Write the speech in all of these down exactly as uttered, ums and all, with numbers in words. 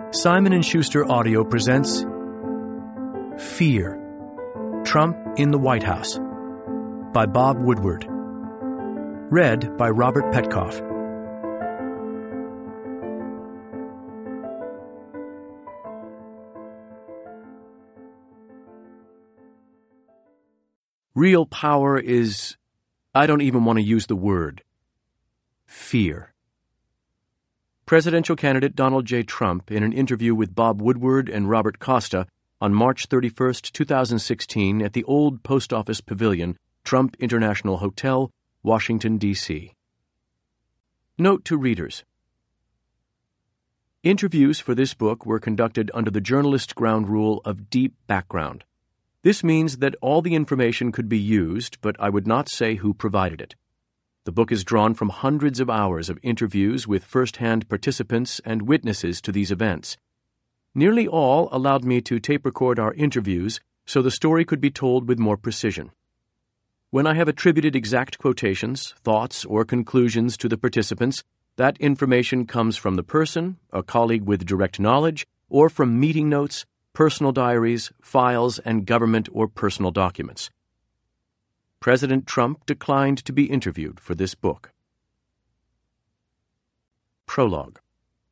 Simon and Schuster Audio presents Fear, Trump in the White House by Bob Woodward. Read by Robert Petkoff. Real power is, I don't even want to use the word, fear. Presidential candidate Donald J. Trump, in an interview with Bob Woodward and Robert Costa on March thirty-first, two thousand sixteen at the old Post Office Pavilion, Trump International Hotel, Washington, D C Note to readers. Interviews for this book were conducted under the journalist ground rule of deep background. This means that all the information could be used, but I would not say who provided it. The book is drawn from hundreds of hours of interviews with first-hand participants and witnesses to these events. Nearly all allowed me to tape record our interviews so the story could be told with more precision. When I have attributed exact quotations, thoughts, or conclusions to the participants, that information comes from the person, a colleague with direct knowledge, or from meeting notes, personal diaries, files, and government or personal documents. President Trump declined to be interviewed for this book. Prologue.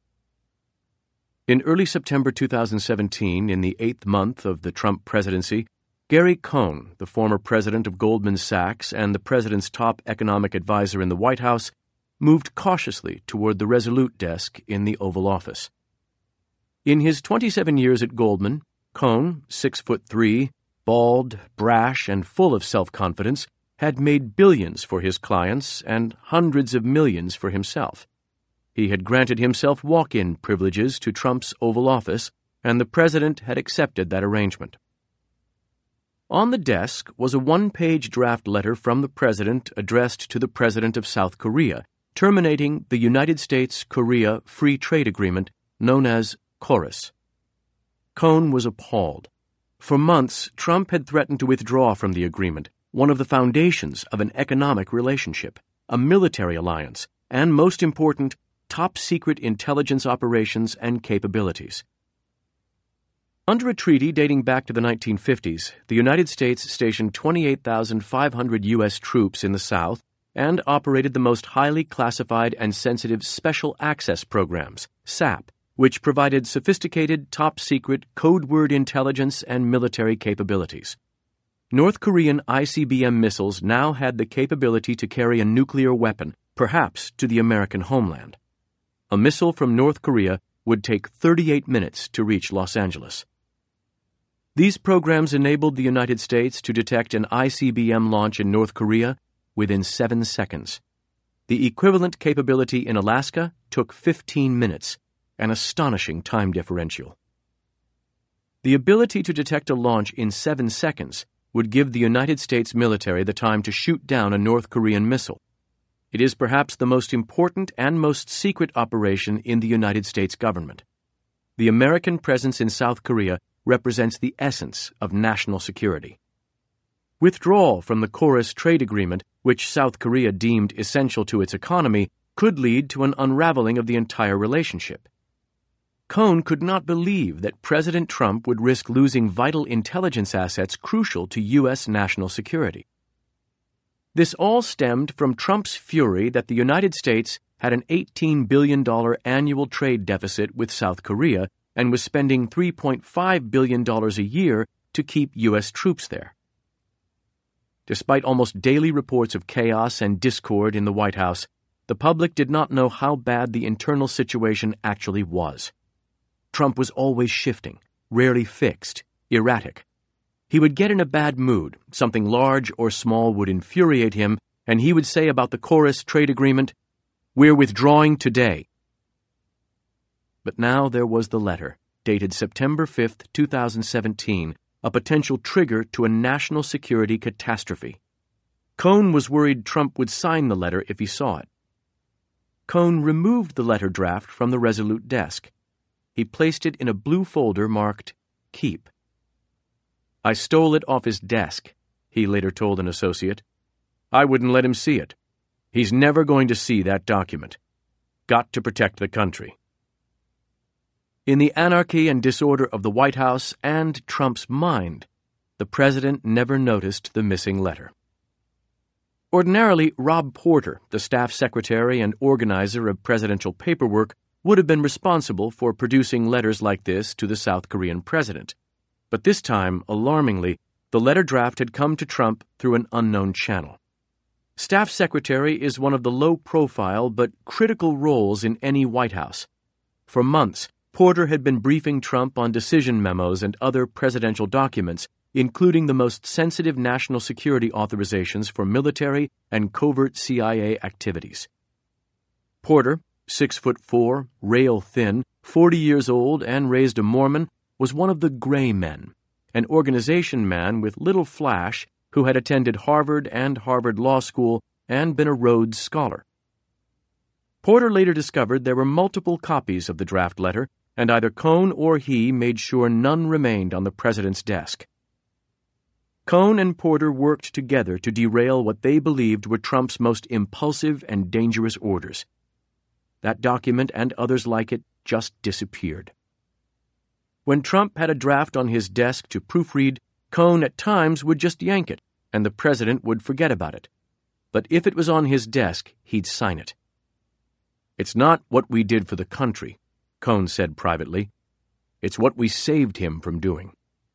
In early September two thousand seventeen, in the eighth month of the Trump presidency, Gary Cohn, the former president of Goldman Sachs and the president's top economic advisor in the White House, moved cautiously toward the Resolute desk in the Oval Office. In his twenty-seven years at Goldman, Cohn, six foot three, bald, brash, and full of self-confidence, had made billions for his clients and hundreds of millions for himself. He had granted himself walk-in privileges to Trump's Oval Office, and the president had accepted that arrangement. On the desk was a one-page draft letter from the president addressed to the president of South Korea, terminating the United States-Korea Free Trade Agreement known as KORUS. Cohn was appalled. For months, Trump had threatened to withdraw from the agreement, one of the foundations of an economic relationship, a military alliance, and, most important, top-secret intelligence operations and capabilities. Under a treaty dating back to the nineteen fifties, the United States stationed twenty-eight thousand five hundred U S troops in the South and operated the most highly classified and sensitive Special Access Programs, S A P, which provided sophisticated, top-secret, code-word intelligence and military capabilities. North Korean I C B M missiles now had the capability to carry a nuclear weapon, perhaps to the American homeland. A missile from North Korea would take thirty-eight minutes to reach Los Angeles. These programs enabled the United States to detect an I C B M launch in North Korea within seven seconds. The equivalent capability in Alaska took fifteen minutes. An astonishing time differential. The ability to detect a launch in seven seconds would give the United States military the time to shoot down a North Korean missile. It is perhaps the most important and most secret operation in the United States government. The American presence in South Korea represents the essence of national security. Withdrawal from the KORUS trade agreement, which South Korea deemed essential to its economy, could lead to an unraveling of the entire relationship. Cohn could not believe that President Trump would risk losing vital intelligence assets crucial to U S national security. This all stemmed from Trump's fury that the United States had an eighteen billion dollars annual trade deficit with South Korea and was spending three point five billion dollars a year to keep U S troops there. Despite almost daily reports of chaos and discord in the White House, the public did not know how bad the internal situation actually was. Trump was always shifting, rarely fixed, erratic. He would get in a bad mood, something large or small would infuriate him, and he would say about the KORUS trade agreement, "We're withdrawing today." But now there was the letter, dated September fifth, two thousand seventeen, a potential trigger to a national security catastrophe. Cohn was worried Trump would sign the letter if he saw it. Cohn removed the letter draft from the Resolute desk. He placed it in a blue folder marked Keep. "I stole it off his desk," he later told an associate. "I wouldn't let him see it. He's never going to see that document. Got to protect the country." In the anarchy and disorder of the White House and Trump's mind, the president never noticed the missing letter. Ordinarily, Rob Porter, the staff secretary and organizer of presidential paperwork, would have been responsible for producing letters like this to the South Korean president. But this time, alarmingly, the letter draft had come to Trump through an unknown channel. Staff secretary is one of the low-profile but critical roles in any White House. For months, Porter had been briefing Trump on decision memos and other presidential documents, including the most sensitive national security authorizations for military and covert C I A activities. Porter, six foot four, rail-thin, forty years old, and raised a Mormon, was one of the gray men, an organization man with little flash who had attended Harvard and Harvard Law School and been a Rhodes Scholar. Porter later discovered there were multiple copies of the draft letter, and either Cohn or he made sure none remained on the president's desk. Cohn and Porter worked together to derail what they believed were Trump's most impulsive and dangerous orders. That document and others like it just disappeared. When Trump had a draft on his desk to proofread, Cohn at times would just yank it, and the president would forget about it. But if it was on his desk, he'd sign it. "It's not what we did for the country," Cohn said privately. "It's what we saved him from doing."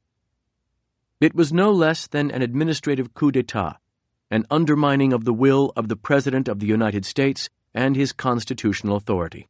It was no less than an administrative coup d'etat, an undermining of the will of the President of the United States and his constitutional authority.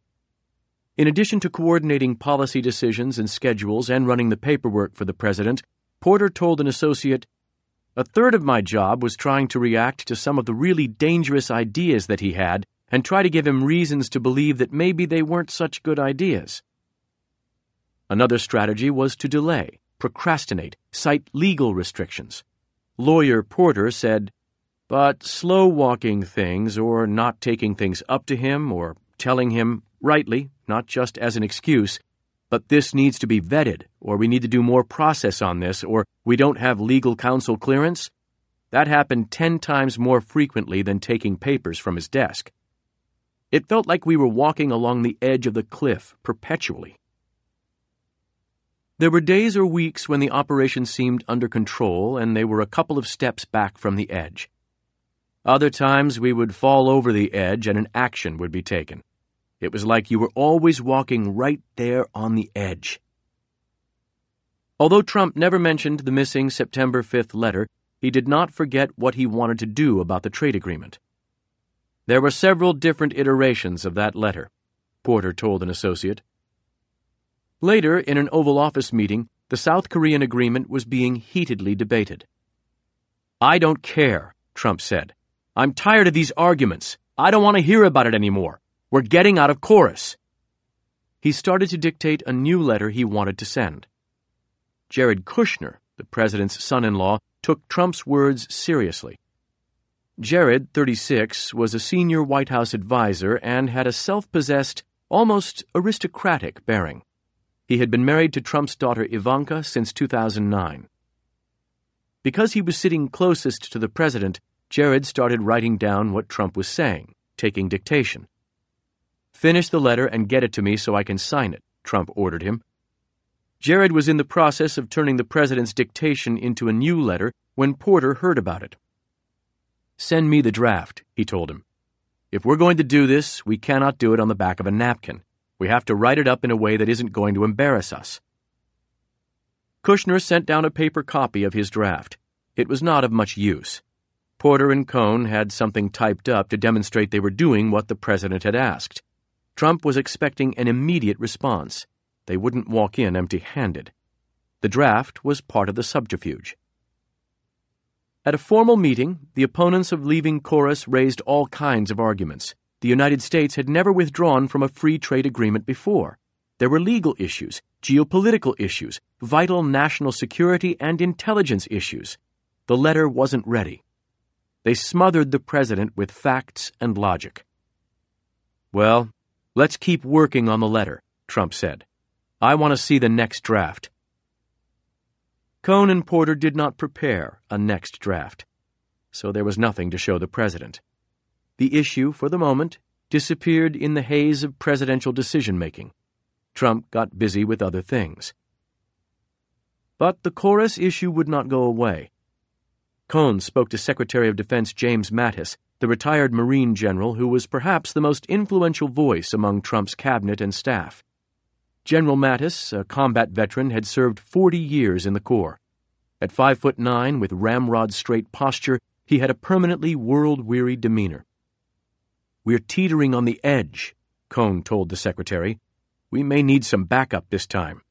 In addition to coordinating policy decisions and schedules and running the paperwork for the president, Porter told an associate, "A third of my job was trying to react to some of the really dangerous ideas that he had and try to give him reasons to believe that maybe they weren't such good ideas." Another strategy was to delay, procrastinate, cite legal restrictions. Lawyer Porter said, "But slow-walking things or not taking things up to him or telling him, rightly, not just as an excuse, but this needs to be vetted, or we need to do more process on this, or we don't have legal counsel clearance," that happened ten times more frequently than taking papers from his desk. It felt like we were walking along the edge of the cliff perpetually. There were days or weeks when the operation seemed under control and they were a couple of steps back from the edge. Other times we would fall over the edge and an action would be taken. It was like you were always walking right there on the edge. Although Trump never mentioned the missing September fifth letter, he did not forget what he wanted to do about the trade agreement. "There were several different iterations of that letter," Porter told an associate. Later, in an Oval Office meeting, the South Korean agreement was being heatedly debated. "I don't care," Trump said. "I'm tired of these arguments. I don't want to hear about it anymore. We're getting out of chorus." He started to dictate a new letter he wanted to send. Jared Kushner, the president's son-in-law, took Trump's words seriously. Jared, thirty-six, was a senior White House advisor and had a self-possessed, almost aristocratic bearing. He had been married to Trump's daughter Ivanka since two thousand nine. Because he was sitting closest to the president, Jared started writing down what Trump was saying, taking dictation. "Finish the letter and get it to me so I can sign it," Trump ordered him. Jared was in the process of turning the president's dictation into a new letter when Porter heard about it. "Send me the draft," he told him. "If we're going to do this, we cannot do it on the back of a napkin. We have to write it up in a way that isn't going to embarrass us." Kushner sent down a paper copy of his draft. It was not of much use. Porter and Cohn had something typed up to demonstrate they were doing what the president had asked. Trump was expecting an immediate response. They wouldn't walk in empty-handed. The draft was part of the subterfuge. At a formal meeting, the opponents of leaving chorus raised all kinds of arguments. The United States had never withdrawn from a free trade agreement before. There were legal issues, geopolitical issues, vital national security and intelligence issues. The letter wasn't ready. They smothered the president with facts and logic. "Well, let's keep working on the letter," Trump said. "I want to see the next draft." Cohn and Porter did not prepare a next draft, so there was nothing to show the president. The issue, for the moment, disappeared in the haze of presidential decision-making. Trump got busy with other things. But the Chorus issue would not go away. Cohn spoke to Secretary of Defense James Mattis, the retired Marine general who was perhaps the most influential voice among Trump's cabinet and staff. General Mattis, a combat veteran, had served forty years in the Corps. At five foot nine, with ramrod-straight posture, he had a permanently world-weary demeanor. "We're teetering on the edge," Cohn told the secretary. "We may need some backup this time."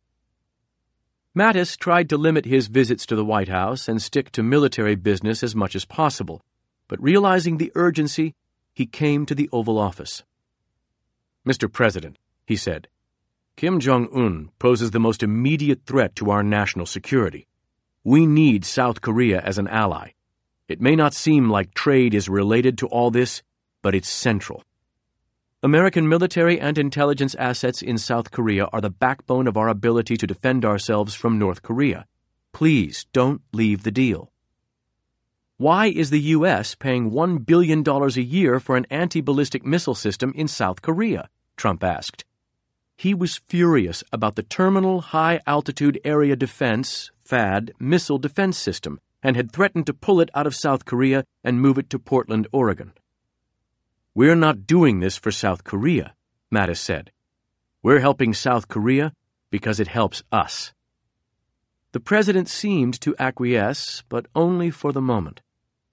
Mattis tried to limit his visits to the White House and stick to military business as much as possible, but realizing the urgency, he came to the Oval Office. "Mister President," he said, "Kim Jong-un poses the most immediate threat to our national security. We need South Korea as an ally. It may not seem like trade is related to all this, but it's central. American military and intelligence assets in South Korea are the backbone of our ability to defend ourselves from North Korea. Please don't leave the deal." "Why is the U S paying one billion dollars a year for an anti-ballistic missile system in South Korea?" Trump asked. He was furious about the Terminal High Altitude Area Defense, THAAD, missile defense system and had threatened to pull it out of South Korea and move it to Portland, Oregon. "We're not doing this for South Korea," Mattis said. "We're helping South Korea because it helps us." The president seemed to acquiesce, but only for the moment.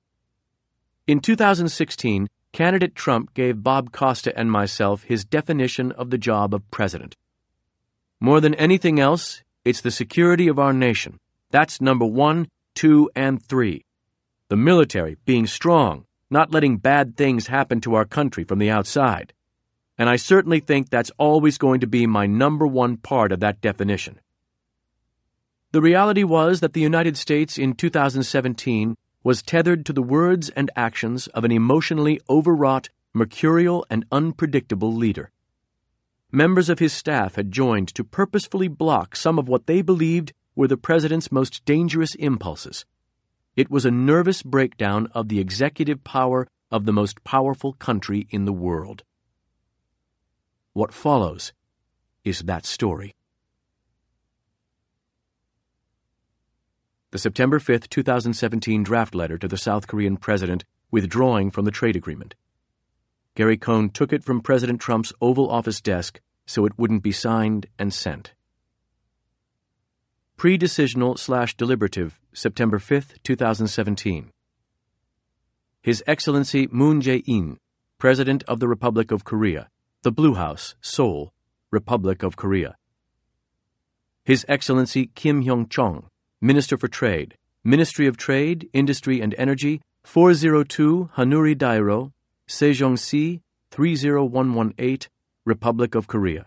In two thousand sixteen, candidate Trump gave Bob Costa and myself his definition of the job of president. "More than anything else, it's the security of our nation. That's number one, two, and three. The military being strong, not letting bad things happen to our country from the outside. And I certainly think that's always going to be my number one part of that definition." The reality was that the United States in two thousand seventeen was tethered to the words and actions of an emotionally overwrought, mercurial, and unpredictable leader. Members of his staff had joined to purposefully block some of what they believed were the president's most dangerous impulses. It was a nervous breakdown of the executive power of the most powerful country in the world. What follows is that story. The September fifth, two thousand seventeen draft letter to the South Korean president withdrawing from the trade agreement. Gary Cohn took it from President Trump's Oval Office desk so it wouldn't be signed and sent. Pre-decisional slash deliberative, September fifth, two thousand seventeen. His Excellency Moon Jae-in, President of the Republic of Korea, the Blue House, Seoul, Republic of Korea. His Excellency Kim Hyong-chong, Minister for Trade, Ministry of Trade, Industry and Energy, four oh two Hanuri Dairo, Sejong-si, three oh one one eight, Republic of Korea.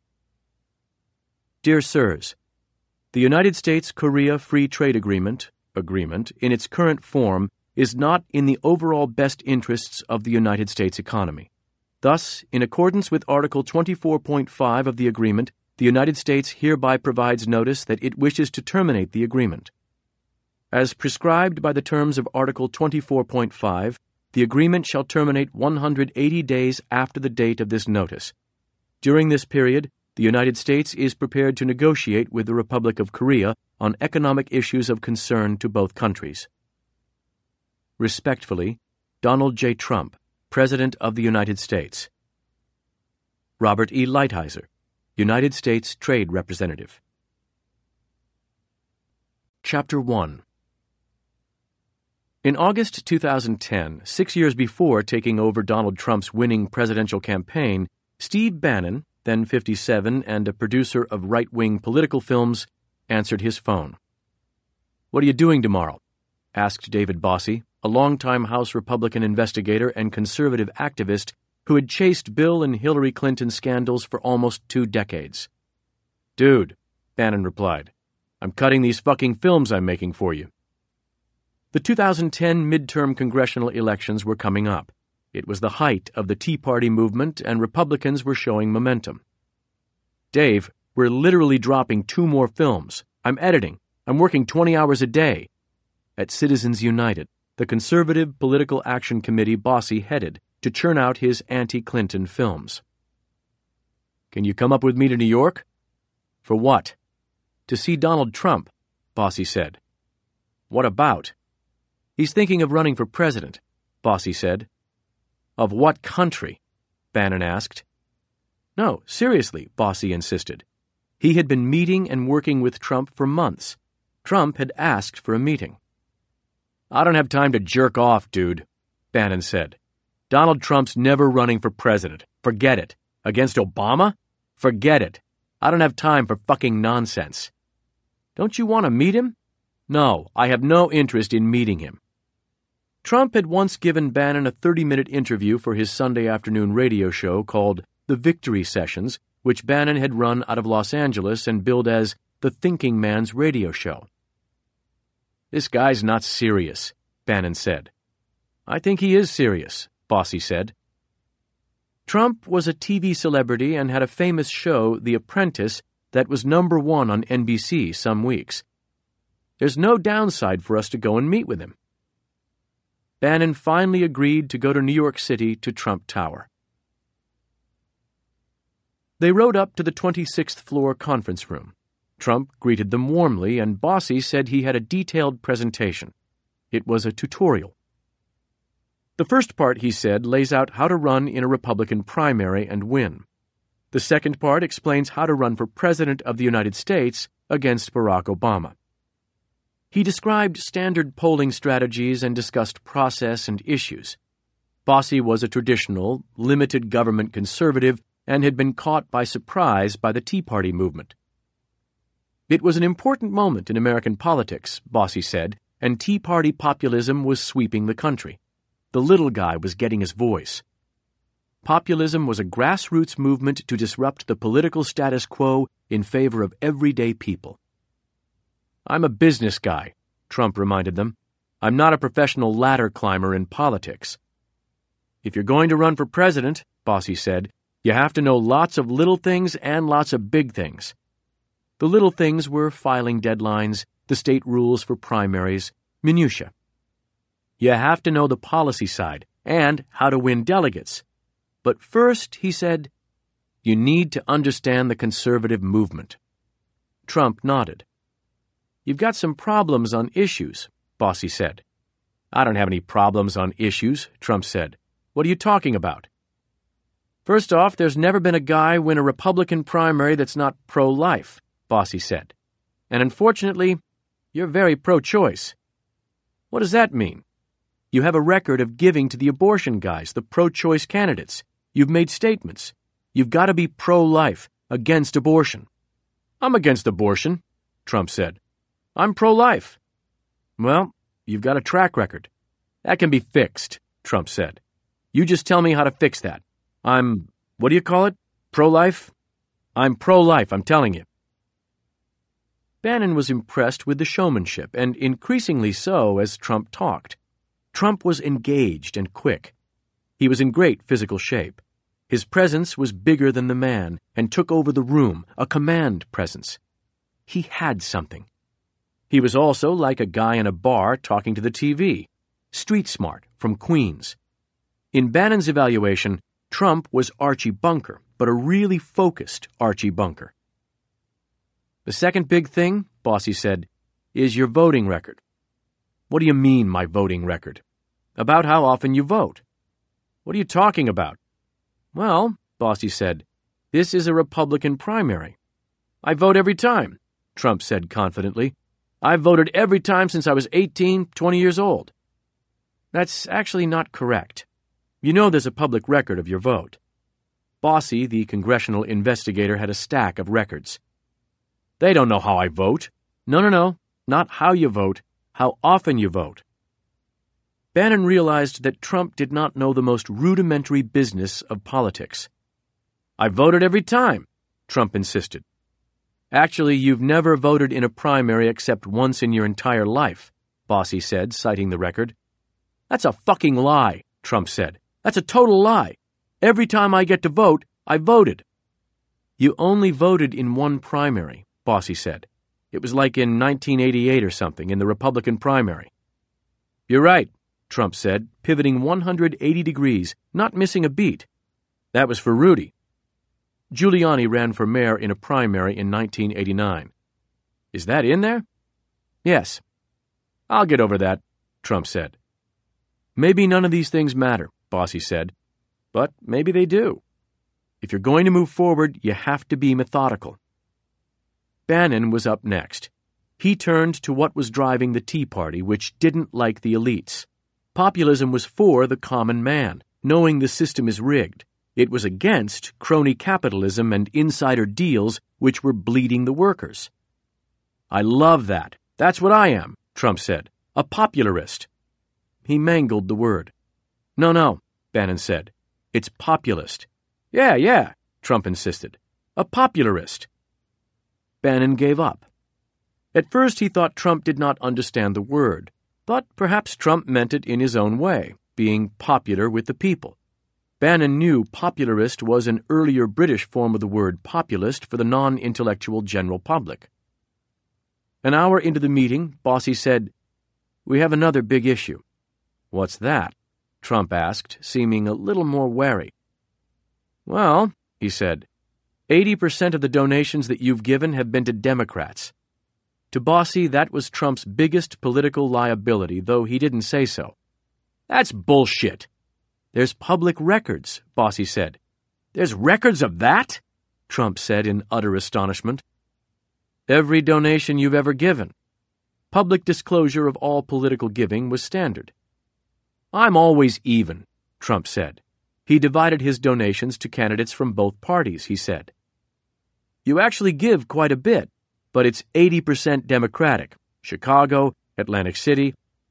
Dear Sirs, the United States-Korea Free Trade Agreement, agreement, in its current form, is not in the overall best interests of the United States economy. Thus, in accordance with Article twenty-four point five of the agreement, the United States hereby provides notice that it wishes to terminate the agreement. As prescribed by the terms of Article twenty-four point five, the agreement shall terminate one hundred eighty days after the date of this notice. During this period, the United States is prepared to negotiate with the Republic of Korea on economic issues of concern to both countries. Respectfully, Donald J. Trump, President of the United States. Robert E. Lighthizer, United States Trade Representative. Chapter one. In August two thousand ten, six years before taking over Donald Trump's winning presidential campaign, Steve Bannon, then fifty-seven and a producer of right-wing political films, answered his phone. "What are you doing tomorrow?" asked David Bossie, a longtime House Republican investigator and conservative activist who had chased Bill and Hillary Clinton scandals for almost two decades. "Dude," Bannon replied, "I'm cutting these fucking films I'm making for you." The two thousand ten midterm congressional elections were coming up. It was the height of the Tea Party movement, and Republicans were showing momentum. "Dave, we're literally dropping two more films. I'm editing. I'm working twenty hours a day." At Citizens United, the conservative political action committee Bossie headed to churn out his anti-Clinton films. "Can you come up with me to New York?" For what? To see Donald Trump, Bossie said. What about? He's thinking of running for president, Bossie said. Of what country? Bannon asked. No, seriously, Bossie insisted. He had been meeting and working with Trump for months. Trump had asked for a meeting. I don't have time to jerk off, dude, Bannon said. Donald Trump's never running for president. Forget it. Against Obama? Forget it. I don't have time for fucking nonsense. Don't you want to meet him? No, I have no interest in meeting him. Trump had once given Bannon a thirty-minute interview for his Sunday afternoon radio show called The Victory Sessions, which Bannon had run out of Los Angeles and billed as the Thinking Man's radio show. This guy's not serious, Bannon said. I think he is serious, Bossie said. Trump was a T V celebrity and had a famous show, The Apprentice, that was number one on N B C some weeks. There's no downside for us to go and meet with him. Bannon finally agreed to go to New York City to Trump Tower. They rode up to the twenty-sixth floor conference room. Trump greeted them warmly, and Bossie said he had a detailed presentation. It was a tutorial. The first part, he said, lays out how to run in a Republican primary and win. The second part explains how to run for President of the United States against Barack Obama. He described standard polling strategies and discussed process and issues. Bossie was a traditional, limited government conservative and had been caught by surprise by the Tea Party movement. It was an important moment in American politics, Bossie said, and Tea Party populism was sweeping the country. The little guy was getting his voice. Populism was a grassroots movement to disrupt the political status quo in favor of everyday people. I'm a business guy, Trump reminded them. I'm not a professional ladder climber in politics. If you're going to run for president, Bossie said, you have to know lots of little things and lots of big things. The little things were filing deadlines, the state rules for primaries, minutiae. You have to know the policy side and how to win delegates. But first, he said, you need to understand the conservative movement. Trump nodded. You've got some problems on issues, Bossie said. I don't have any problems on issues, Trump said. What are you talking about? First off, there's never been a guy win a Republican primary that's not pro-life, Bossie said. And unfortunately, you're very pro-choice. What does that mean? You have a record of giving to the abortion guys, the pro-choice candidates. You've made statements. You've got to be pro-life, against abortion. I'm against abortion, Trump said. I'm pro-life. Well, you've got a track record. That can be fixed, Trump said. You just tell me how to fix that. I'm, what do you call it? Pro-life? I'm pro-life, I'm telling you. Bannon was impressed with the showmanship, and increasingly so as Trump talked. Trump was engaged and quick. He was in great physical shape. His presence was bigger than the man and took over the room, a command presence. He had something. He was also like a guy in a bar talking to the T V, street smart from Queens. In Bannon's evaluation, Trump was Archie Bunker, but a really focused Archie Bunker. The second big thing, Bossie said, is your voting record. What do you mean, my voting record? About how often you vote. What are you talking about? Well, Bossie said, this is a Republican primary. I vote every time, Trump said confidently. I've voted every time since I was eighteen, twenty years old. That's actually not correct. You know there's a public record of your vote. Bossie, the congressional investigator, had a stack of records. They don't know how I vote. No, no, no, not how you vote, how often you vote. Bannon realized that Trump did not know the most rudimentary business of politics. I voted every time, Trump insisted. Actually, you've never voted in a primary except once in your entire life, Bossie said, citing the record. That's a fucking lie, Trump said. That's a total lie. Every time I get to vote, I voted. You only voted in one primary, Bossie said. It was like in nineteen eighty-eight or something, in the Republican primary. You're right, Trump said, pivoting one hundred eighty degrees, not missing a beat. That was for Rudy. Giuliani ran for mayor in a primary in nineteen eighty-nine. Is that in there? Yes. I'll get over that, Trump said. Maybe none of these things matter, Bossie said, but maybe they do. If you're going to move forward, you have to be methodical. Bannon was up next. He turned to what was driving the Tea Party, which didn't like the elites. Populism was for the common man, knowing the system is rigged. It was against crony capitalism and insider deals which were bleeding the workers. I love that. That's what I am, Trump said. A popularist. He mangled the word. No, no, Bannon said. It's populist. Yeah, yeah, Trump insisted. A popularist. Bannon gave up. At first he thought Trump did not understand the word, but perhaps Trump meant it in his own way, being popular with the people. Bannon knew popularist was an earlier British form of the word populist for the non-intellectual general public. An hour into the meeting, Bossie said, "We have another big issue." "What's that?" Trump asked, seeming a little more wary. "Well," he said, eighty percent of the donations that you've given have been to Democrats." To Bossie, that was Trump's biggest political liability, though he didn't say so. "That's bullshit." "There's public records," Bossie said. "There's records of that?" Trump said in utter astonishment. "Every donation you've ever given." Public disclosure of all political giving was standard. "I'm always even," Trump said. He divided his donations to candidates from both parties, he said. "You actually give quite a bit, but it's eighty percent Democratic. Chicago, Atlantic City."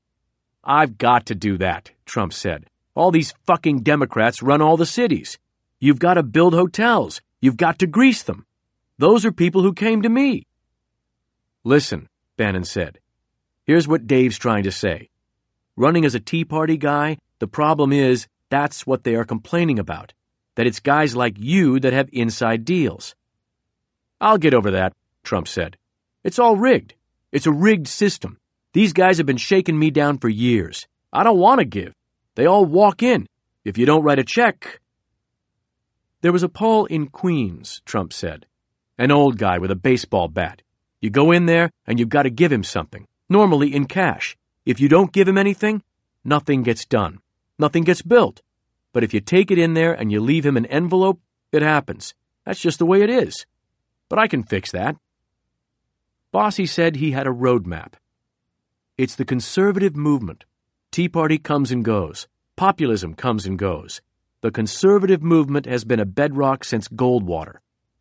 "I've got to do that," Trump said. "All these fucking Democrats run all the cities. You've got to build hotels. You've got to grease them. Those are people who came to me." "Listen," Bannon said. "Here's what Dave's trying to say. Running as a Tea Party guy, the problem is that's what they are complaining about, that it's guys like you that have inside deals." "I'll get over that," Trump said. "It's all rigged. It's a rigged system. These guys have been shaking me down for years. I don't want to give. They all walk in. If you don't write a check..." "There was a Paul in Queens," Trump said. "An old guy with a baseball bat. You go in there and you've got to give him something, normally in cash. If you don't give him anything, nothing gets done. Nothing gets built. But if you take it in there and you leave him an envelope, it happens. That's just the way it is. But I can fix that." Bossie said he had a roadmap. It's the conservative movement. Tea Party comes and goes. Populism comes and goes. The conservative movement has been a bedrock since Goldwater.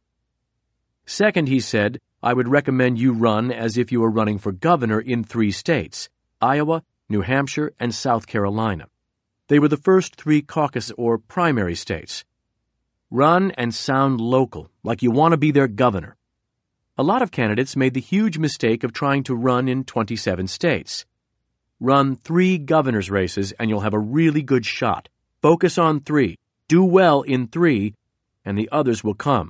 Second, he said, I would recommend you run as if you were running for governor in three states, Iowa, New Hampshire, and South Carolina. They were the first three caucus or primary states. Run and sound local, like you want to be their governor. A lot of candidates made the huge mistake of trying to run in twenty-seven states. Run three governor's races and you'll have a really good shot. Focus on three. Do well in three, and the others will come.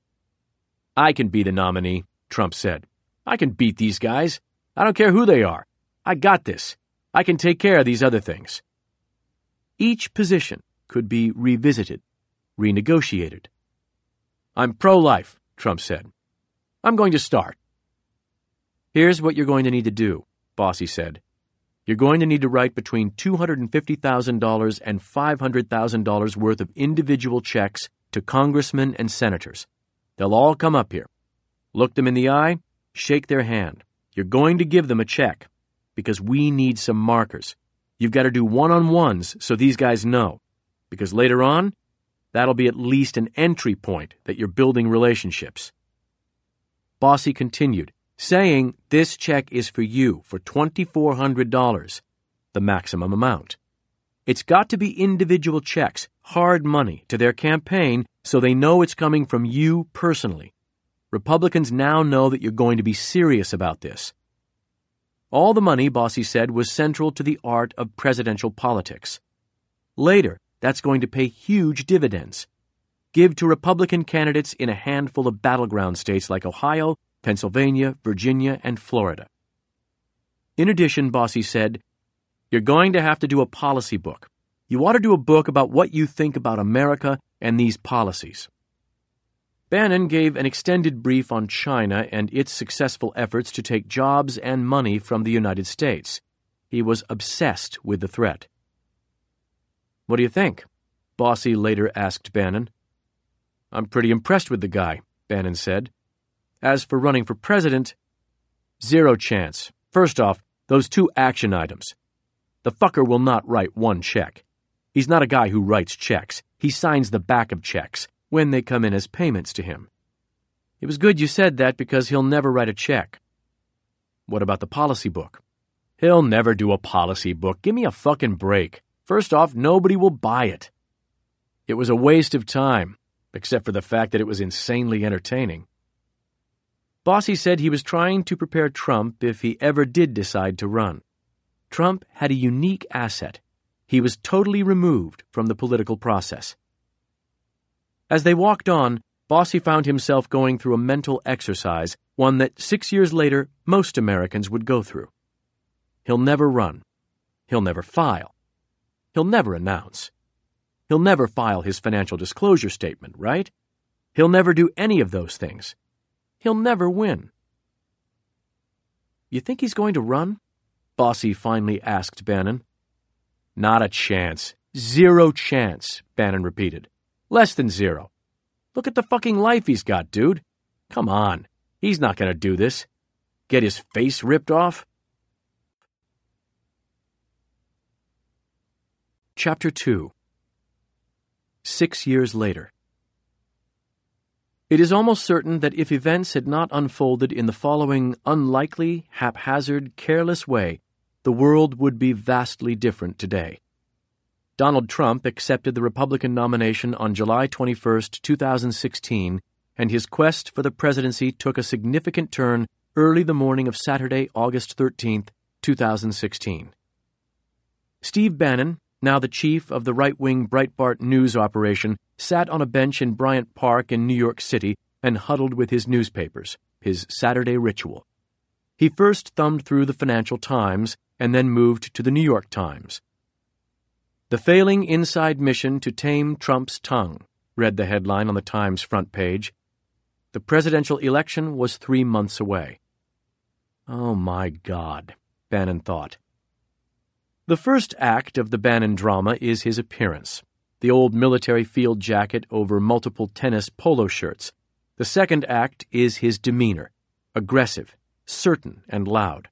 "I can be the nominee," Trump said. "I can beat these guys. I don't care who they are. I got this. I can take care of these other things." Each position could be revisited, renegotiated. "I'm pro-life," Trump said. "I'm going to start." "Here's what you're going to need to do," Bossie said. "You're going to need to write between two hundred fifty thousand dollars and five hundred thousand dollars worth of individual checks to congressmen and senators. They'll all come up here. Look them in the eye, shake their hand. You're going to give them a check, because we need some markers. You've got to do one-on-ones so these guys know, because later on, that'll be at least an entry point that you're building relationships." Bossie continued, saying this check is for you for twenty-four hundred dollars, the maximum amount. It's got to be individual checks, hard money, to their campaign so they know it's coming from you personally. Republicans now know that you're going to be serious about this. All the money, Bossie said, was central to the art of presidential politics. Later, that's going to pay huge dividends. Give to Republican candidates in a handful of battleground states like Ohio, Pennsylvania, Virginia, and Florida. In addition, Bossie said, you're going to have to do a policy book. You ought to do a book about what you think about America and these policies. Bannon gave an extended brief on China and its successful efforts to take jobs and money from the United States. He was obsessed with the threat. "What do you think?" Bossie later asked Bannon. "I'm pretty impressed with the guy," Bannon said. "As for running for president, zero chance. First off, those two action items. The fucker will not write one check. He's not a guy who writes checks. He signs the back of checks when they come in as payments to him. It was good you said that because he'll never write a check." "What about the policy book?" "He'll never do a policy book. Give me a fucking break. First off, nobody will buy it." It was a waste of time, except for the fact that it was insanely entertaining. Bossie said he was trying to prepare Trump if he ever did decide to run. Trump had a unique asset. He was totally removed from the political process. As they walked on, Bossie found himself going through a mental exercise, one that six years later most Americans would go through. He'll never run. He'll never file. He'll never announce. He'll never file his financial disclosure statement, right? He'll never do any of those things. He'll never win. "You think he's going to run?" Bossie finally asked Bannon. "Not a chance. Zero chance," Bannon repeated. "Less than zero. Look at the fucking life he's got, dude. Come on. He's not going to do this. Get his face ripped off?" Chapter two. Six years later. It is almost certain that if events had not unfolded in the following unlikely, haphazard, careless way, the world would be vastly different today. Donald Trump accepted the Republican nomination on July twenty-first, two thousand sixteen, and his quest for the presidency took a significant turn early the morning of Saturday, August thirteenth, two thousand sixteen. Steve Bannon, now the chief of the right-wing Breitbart news operation, sat on a bench in Bryant Park in New York City and huddled with his newspapers, his Saturday ritual. He first thumbed through the Financial Times and then moved to the New York Times. "The failing inside mission to tame Trump's tongue," read the headline on the Times front page. The presidential election was three months away. Oh my God, Bannon thought. The first act of the Bannon drama is his appearance, the old military field jacket over multiple tennis polo shirts. The second act is his demeanor, aggressive, certain, and loud.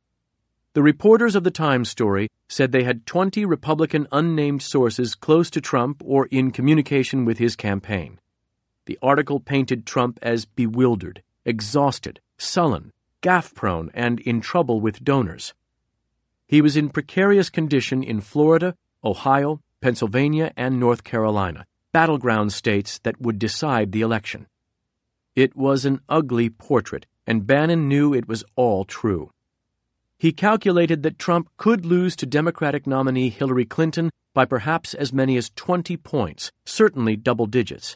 The reporters of the Times story said they had twenty Republican unnamed sources close to Trump or in communication with his campaign. The article painted Trump as bewildered, exhausted, sullen, gaffe-prone, and in trouble with donors. He was in precarious condition in Florida, Ohio, Pennsylvania, and North Carolina, battleground states that would decide the election. It was an ugly portrait, and Bannon knew it was all true. He calculated that Trump could lose to Democratic nominee Hillary Clinton by perhaps as many as twenty points, certainly double digits.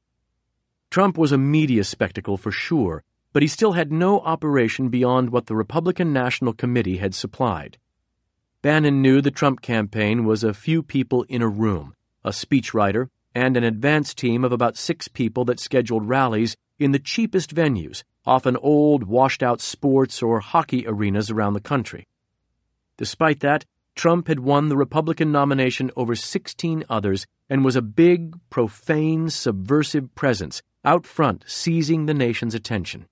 Trump was a media spectacle for sure, but he still had no operation beyond what the Republican National Committee had supplied. Bannon knew the Trump campaign was a few people in a room, a speechwriter, and an advance team of about six people that scheduled rallies in the cheapest venues, often old, washed-out sports or hockey arenas around the country. Despite that, Trump had won the Republican nomination over sixteen others and was a big, profane, subversive presence out front seizing the nation's attention.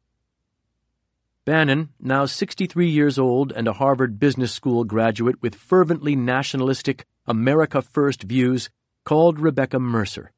Bannon, now sixty-three years old and a Harvard Business School graduate with fervently nationalistic, America-first views, called Rebecca Mercer.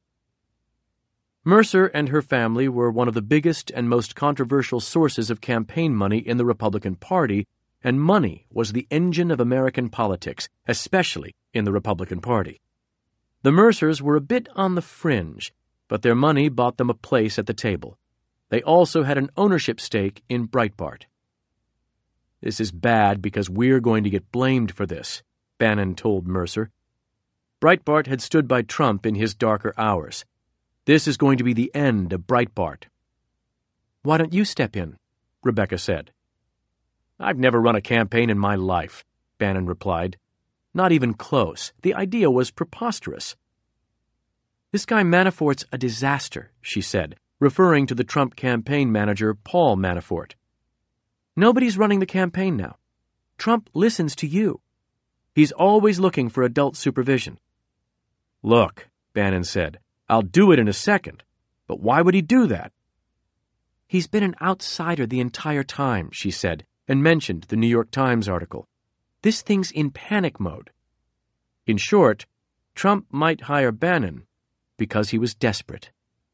Mercer and her family were one of the biggest and most controversial sources of campaign money in the Republican Party, and money was the engine of American politics, especially in the Republican Party. The Mercers were a bit on the fringe, but their money bought them a place at the table. They also had an ownership stake in Breitbart. "This is bad because we're going to get blamed for this," Bannon told Mercer. Breitbart had stood by Trump in his darker hours. "This is going to be the end of Breitbart." "Why don't you step in?" Rebecca said. "I've never run a campaign in my life," Bannon replied. "Not even close. The idea was preposterous." "This guy Manafort's a disaster," she said. referring to the Trump campaign manager Paul Manafort. "Nobody's running the campaign now. Trump listens to you. He's always looking for adult supervision." "Look," Bannon said, "I'll do it in a second. But why would he do that?" "He's been an outsider the entire time," she said, and mentioned the New York Times article. "This thing's in panic mode." In short, Trump might hire Bannon because he was desperate.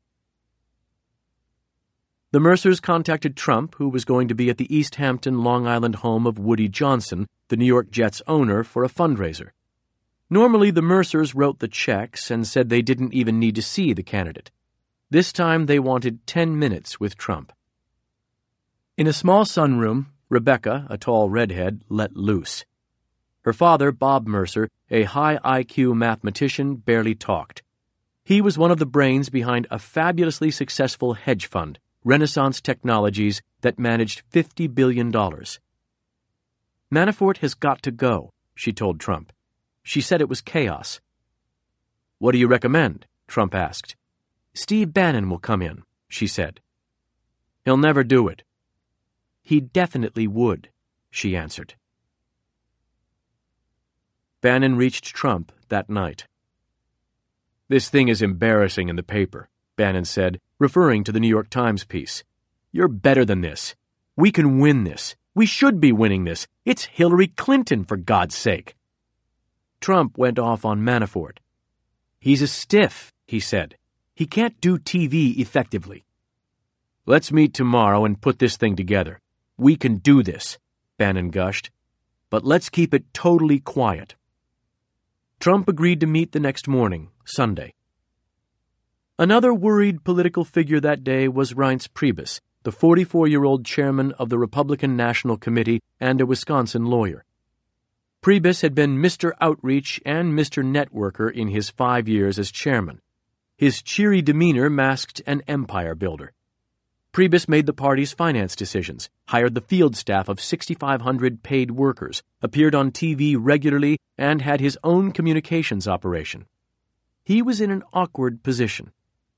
The Mercers contacted Trump, who was going to be at the East Hampton, Long Island home of Woody Johnson, the New York Jets owner, for a fundraiser. Normally, the Mercers wrote the checks and said they didn't even need to see the candidate. This time, they wanted ten minutes with Trump. In a small sunroom, Rebecca, a tall redhead, let loose. Her father, Bob Mercer, a high I Q mathematician, barely talked. He was one of the brains behind a fabulously successful hedge fund, Renaissance Technologies, that managed fifty billion dollars. "Manafort has got to go," she told Trump. She said it was chaos. "What do you recommend?" Trump asked. "Steve Bannon will come in," she said. "He'll never do it." "He definitely would," she answered. Bannon reached Trump that night. "This thing is embarrassing in the paper," Bannon said, referring to the New York Times piece. "You're better than this. We can win this. We should be winning this. It's Hillary Clinton, for God's sake." Trump went off on Manafort. "He's a stiff," he said. "He can't do T V effectively." "Let's meet tomorrow and put this thing together. We can do this," Bannon gushed. "But let's keep it totally quiet." Trump agreed to meet the next morning, Sunday. Another worried political figure that day was Reince Priebus, the forty-four-year-old chairman of the Republican National Committee and a Wisconsin lawyer. Priebus had been Mister Outreach and Mister Networker in his five years as chairman. His cheery demeanor masked an empire builder. Priebus made the party's finance decisions, hired the field staff of sixty-five hundred paid workers, appeared on T V regularly, and had his own communications operation. He was in an awkward position.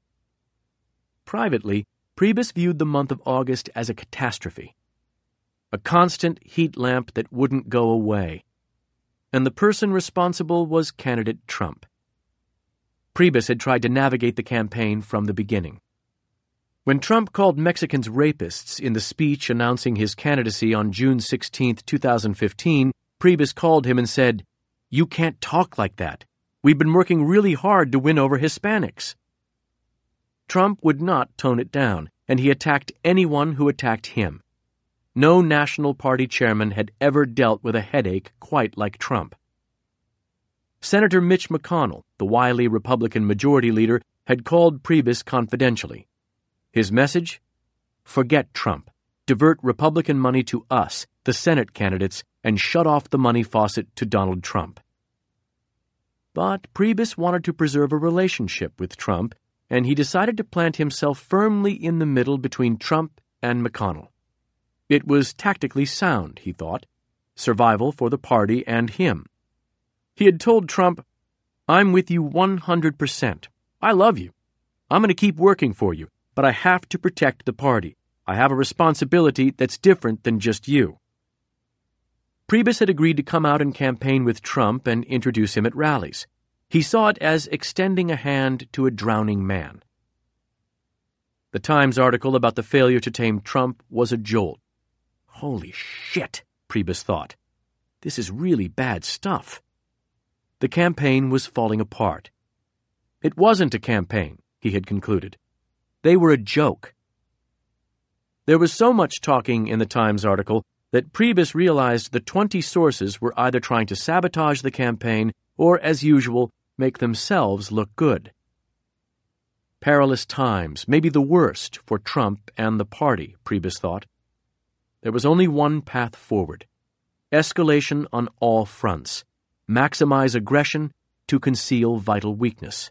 Privately, Priebus viewed the month of August as a catastrophe, a constant heat lamp that wouldn't go away. And the person responsible was candidate Trump. Priebus had tried to navigate the campaign from the beginning. When Trump called Mexicans rapists in the speech announcing his candidacy on June sixteenth, two thousand fifteen, Priebus called him and said, "You can't talk like that. We've been working really hard to win over Hispanics." Trump would not tone it down, and he attacked anyone who attacked him. No National Party chairman had ever dealt with a headache quite like Trump. Senator Mitch McConnell, the wily Republican Majority Leader, had called Priebus confidentially. His message? Forget Trump. Divert Republican money to us, the Senate candidates, and shut off the money faucet to Donald Trump. But Priebus wanted to preserve a relationship with Trump, and he decided to plant himself firmly in the middle between Trump and McConnell. It was tactically sound, he thought. Survival for the party and him. He had told Trump, "I'm with you one hundred percent. I love you. I'm going to keep working for you, but I have to protect the party. I have a responsibility that's different than just you." Priebus had agreed to come out and campaign with Trump and introduce him at rallies. He saw it as extending a hand to a drowning man. The Times article about the failure to tame Trump was a jolt. Holy shit, Priebus thought. This is really bad stuff. The campaign was falling apart. It wasn't a campaign, he had concluded. They were a joke. There was so much talking in the Times article that Priebus realized the twenty sources were either trying to sabotage the campaign or, as usual, make themselves look good. Perilous times, maybe the worst for Trump and the party, Priebus thought. There was only one path forward. Escalation on all fronts. Maximize aggression to conceal vital weakness.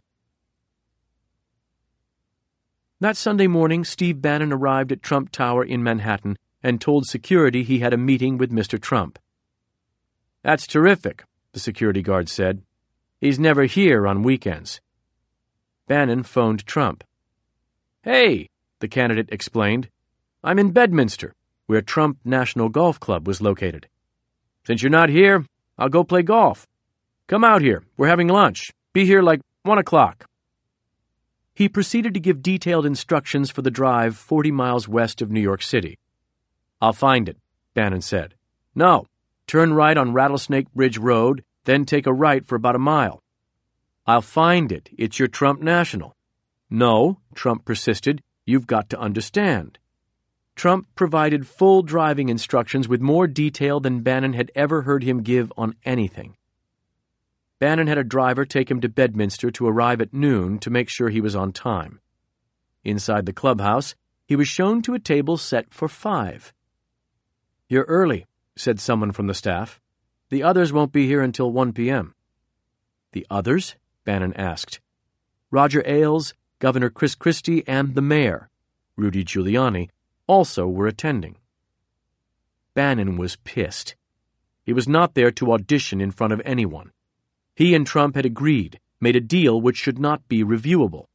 That Sunday morning, Steve Bannon arrived at Trump Tower in Manhattan and told security he had a meeting with Mister Trump. "That's terrific," the security guard said. "He's never here on weekends." Bannon phoned Trump. "Hey, the candidate explained. "I'm in Bedminster, where Trump National Golf Club was located. Since you're not here, I'll go play golf. Come out here. We're having lunch. Be here like one o'clock." He proceeded to give detailed instructions for the drive forty miles west of New York City. "I'll find it," Bannon said. "No, turn right on Rattlesnake Bridge Road, then take a right for about a mile." "I'll find it. It's your Trump National." "No," Trump persisted. "You've got to understand." Trump provided full driving instructions with more detail than Bannon had ever heard him give on anything. Bannon had a driver take him to Bedminster to arrive at noon to make sure he was on time. Inside the clubhouse, he was shown to a table set for five. "You're early," said someone from the staff. "The others won't be here until one p.m. "The others?" Bannon asked. Roger Ailes, Governor Chris Christie, and the mayor, Rudy Giuliani, also were attending. Bannon was pissed. He was not there to audition in front of anyone. He and Trump had agreed, made a deal which should not be reviewable.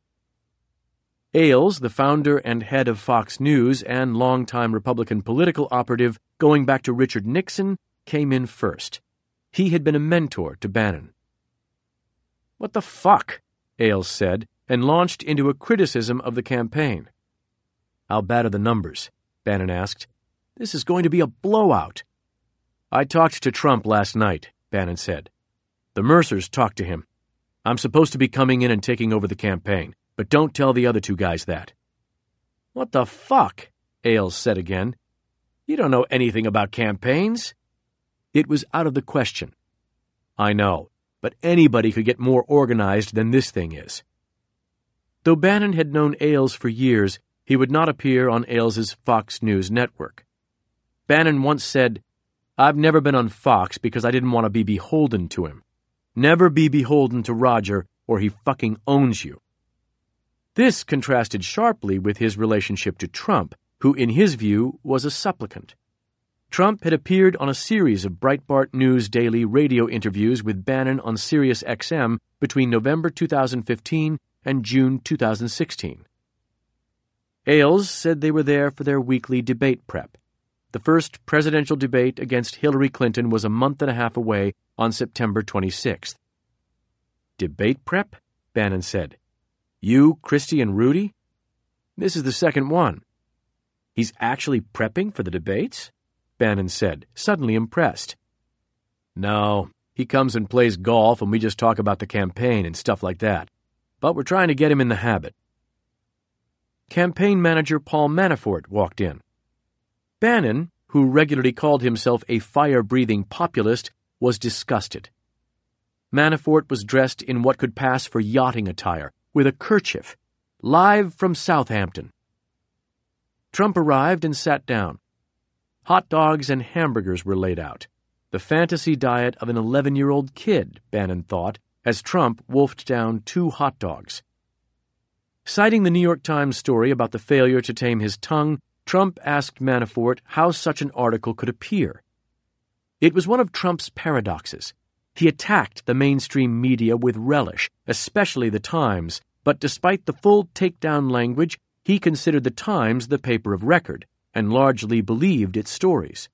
Ailes, the founder and head of Fox News and longtime Republican political operative going back to Richard Nixon, came in first. He had been a mentor to Bannon. "What the fuck?" Ailes said, and launched into a criticism of the campaign. "How bad are the numbers?" Bannon asked. "This is going to be a blowout." "I talked to Trump last night," Bannon said. "The Mercers talked to him. I'm supposed to be coming in and taking over the campaign, but don't tell the other two guys that." "What the fuck?" Ailes said again. "You don't know anything about campaigns." It was out of the question. "I know, but anybody could get more organized than this thing is." Though Bannon had known Ailes for years, he would not appear on Ailes's Fox News network. Bannon once said, "I've never been on Fox because I didn't want to be beholden to him. Never be beholden to Roger, or he fucking owns you." This contrasted sharply with his relationship to Trump, who in his view was a supplicant. Trump had appeared on a series of Breitbart News Daily radio interviews with Bannon on Sirius X M between November two thousand fifteen and June two thousand sixteen. Ailes said they were there for their weekly debate prep. The first presidential debate against Hillary Clinton was a month and a half away on September twenty-sixth. "Debate prep?" Bannon said. "You, Christie, and Rudy? This is the second one." "He's actually prepping for the debates?" Bannon said, suddenly impressed. "No, he comes and plays golf and we just talk about the campaign and stuff like that. But we're trying to get him in the habit." Campaign manager Paul Manafort walked in. Bannon, who regularly called himself a fire-breathing populist, was disgusted. Manafort was dressed in what could pass for yachting attire, with a kerchief, live from Southampton. Trump arrived and sat down. Hot dogs and hamburgers were laid out, the fantasy diet of an eleven-year-old kid, Bannon thought, as Trump wolfed down two hot dogs. Citing the New York Times story about the failure to tame his tongue, Trump asked Manafort how such an article could appear. It was one of Trump's paradoxes. He attacked the mainstream media with relish, especially the Times, but despite the full takedown language, he considered the Times the paper of record, and largely believed its stories.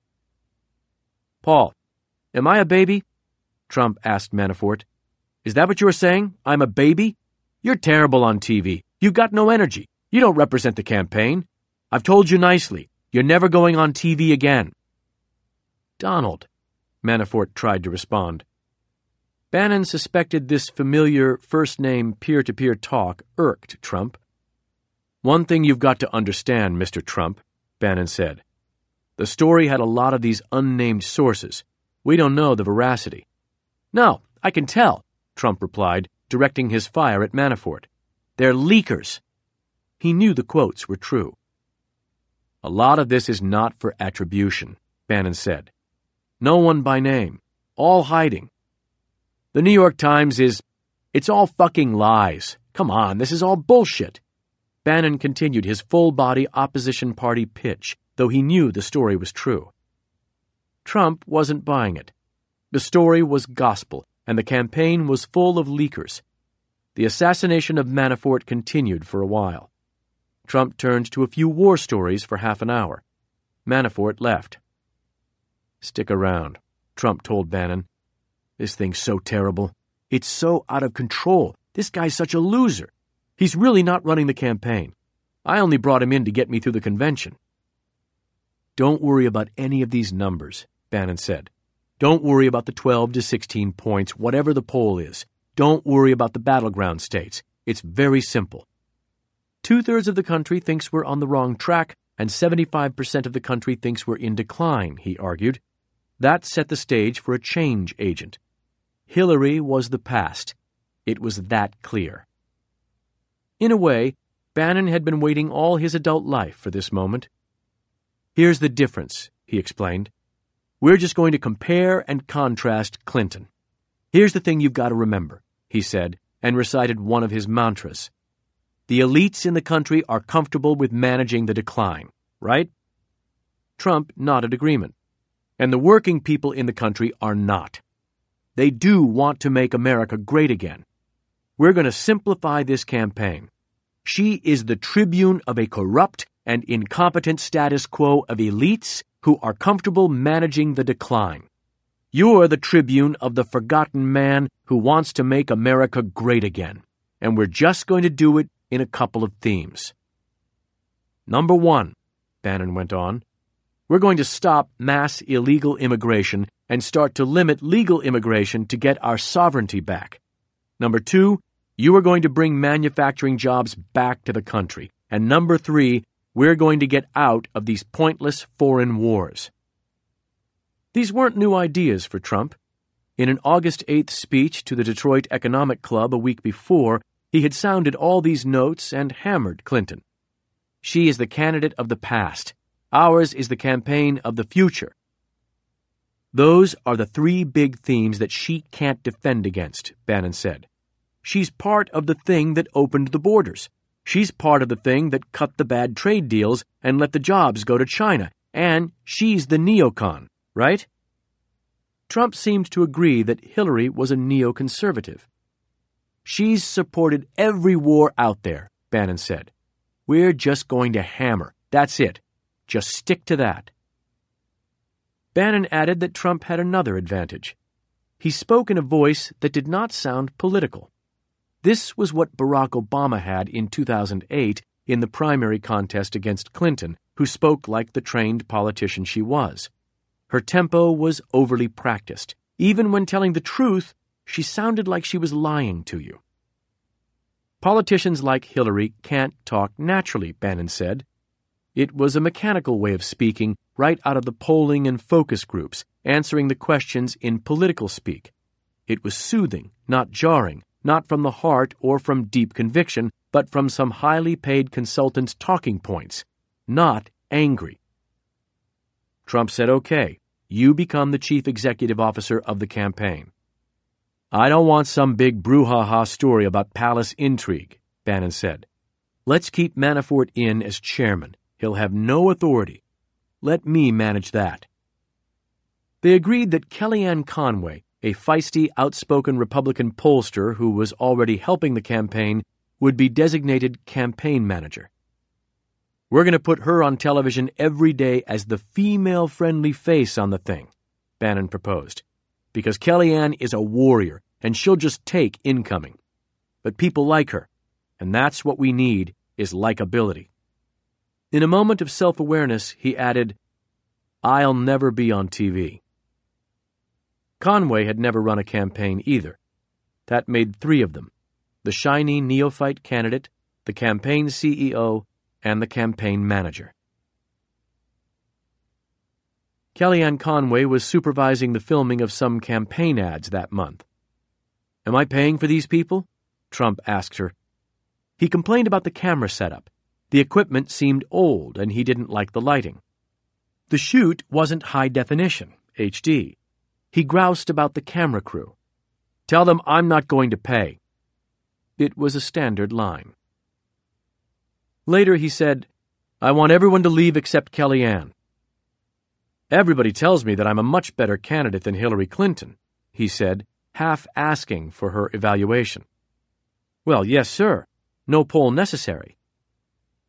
"Paul, am I a baby?" Trump asked Manafort. "Is that what you were saying? I'm a baby? You're terrible on T V. You've got no energy. You don't represent the campaign. I've told you nicely. You're never going on T V again." "Donald," Manafort tried to respond. Bannon suspected this familiar first-name peer-to-peer talk irked Trump. "One thing you've got to understand, Mister Trump," Bannon said. "The story had a lot of these unnamed sources. We don't know the veracity." "No, I can tell," Trump replied, directing his fire at Manafort. "They're leakers." He knew the quotes were true. "A lot of this is not for attribution," Bannon said. "No one by name. All hiding. The New York Times is... It's all fucking lies. Come on, this is all bullshit." Bannon continued his full-body opposition party pitch, though he knew the story was true. Trump wasn't buying it. The story was gospel, and the campaign was full of leakers. The assassination of Manafort continued for a while. Trump turned to a few war stories for half an hour. Manafort left. "Stick around," Trump told Bannon. "This thing's so terrible. It's so out of control. This guy's such a loser. He's really not running the campaign. I only brought him in to get me through the convention." "Don't worry about any of these numbers," Bannon said. "Don't worry about the twelve to sixteen points, whatever the poll is. Don't worry about the battleground states. It's very simple. Two-thirds of the country thinks we're on the wrong track, and seventy-five percent of the country thinks we're in decline," he argued. That set the stage for a change agent. Hillary was the past. It was that clear. In a way, Bannon had been waiting all his adult life for this moment. "Here's the difference," he explained. "We're just going to compare and contrast Clinton. Here's the thing you've got to remember," he said, and recited one of his mantras. "The elites in the country are comfortable with managing the decline, right?" Trump nodded agreement. "And the working people in the country are not. They do want to make America great again. We're going to simplify this campaign. She is the tribune of a corrupt and incompetent status quo of elites who are comfortable managing the decline. You're the tribune of the forgotten man who wants to make America great again, and we're just going to do it in a couple of themes. Number one," Bannon went on, "we're going to stop mass illegal immigration and start to limit legal immigration to get our sovereignty back. Number two, you are going to bring manufacturing jobs back to the country. And number three, we're going to get out of these pointless foreign wars." These weren't new ideas for Trump. In an August eighth speech to the Detroit Economic Club a week before, he had sounded all these notes and hammered Clinton. "She is the candidate of the past. Ours is the campaign of the future. Those are the three big themes that she can't defend against," Bannon said. "She's part of the thing that opened the borders. She's part of the thing that cut the bad trade deals and let the jobs go to China. And she's the neocon, right?" Trump seemed to agree that Hillary was a neoconservative. "She's supported every war out there," Bannon said. "We're just going to hammer. That's it. Just stick to that." Bannon added that Trump had another advantage. He spoke in a voice that did not sound political. This was what Barack Obama had in two thousand eight in the primary contest against Clinton, who spoke like the trained politician she was. Her tempo was overly practiced. Even when telling the truth, she sounded like she was lying to you. "Politicians like Hillary can't talk naturally," Bannon said. It was a mechanical way of speaking, right out of the polling and focus groups, answering the questions in political speak. It was soothing, not jarring, not from the heart or from deep conviction, but from some highly paid consultant's talking points, not angry. Trump said, "Okay, you become the chief executive officer of the campaign." "I don't want some big brouhaha story about palace intrigue," Bannon said. "Let's keep Manafort in as chairman. He'll have no authority. Let me manage that." They agreed that Kellyanne Conway, a feisty, outspoken Republican pollster who was already helping the campaign, would be designated campaign manager. "We're going to put her on television every day as the female-friendly face on the thing," Bannon proposed, "because Kellyanne is a warrior, and she'll just take incoming. But people like her, and that's what we need, is likability." In a moment of self-awareness, he added, "I'll never be on T V." Conway had never run a campaign either. That made three of them: the shiny neophyte candidate, the campaign C E O, and the campaign manager. Kellyanne Conway was supervising the filming of some campaign ads that month. "Am I paying for these people?" Trump asked her. He complained about the camera setup. The equipment seemed old, and he didn't like the lighting. The shoot wasn't high definition, H D. He groused about the camera crew. "Tell them I'm not going to pay." It was a standard line. Later he said, "I want everyone to leave except Kellyanne." "Everybody tells me that I'm a much better candidate than Hillary Clinton," he said, half asking for her evaluation. "Well, yes, sir. No poll necessary."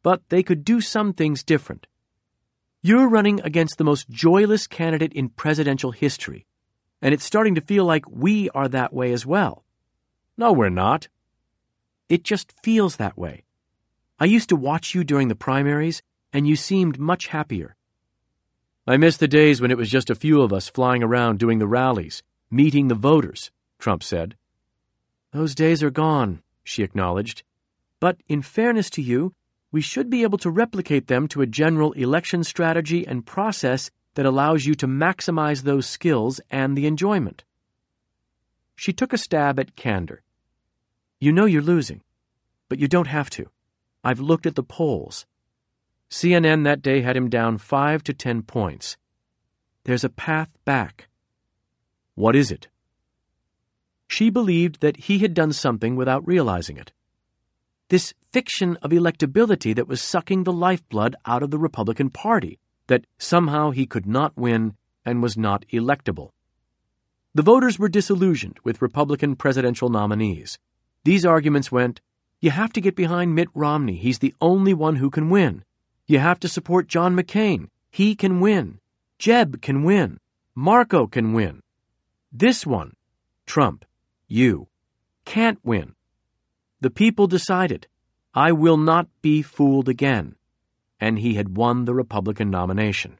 but they could do some things different. You're running against the most joyless candidate in presidential history, and it's starting to feel like we are that way as well. No, we're not. It just feels that way. I used to watch you during the primaries, and you seemed much happier. I miss the days when it was just a few of us flying around doing the rallies, meeting the voters, Trump said. Those days are gone, she acknowledged. But in fairness to you, we should be able to replicate them to a general election strategy and process that allows you to maximize those skills and the enjoyment. She took a stab at candor. You know you're losing, but you don't have to. I've looked at the polls. C N N that day had him down five to ten points. There's a path back. What is it? She believed that he had done something without realizing it. This fiction of electability that was sucking the lifeblood out of the Republican Party, that somehow he could not win and was not electable. The voters were disillusioned with Republican presidential nominees. These arguments went, you have to get behind Mitt Romney. He's the only one who can win. You have to support John McCain. He can win. Jeb can win. Marco can win. This one, Trump, you, can't win. The people decided, I will not be fooled again. And he had won the Republican nomination.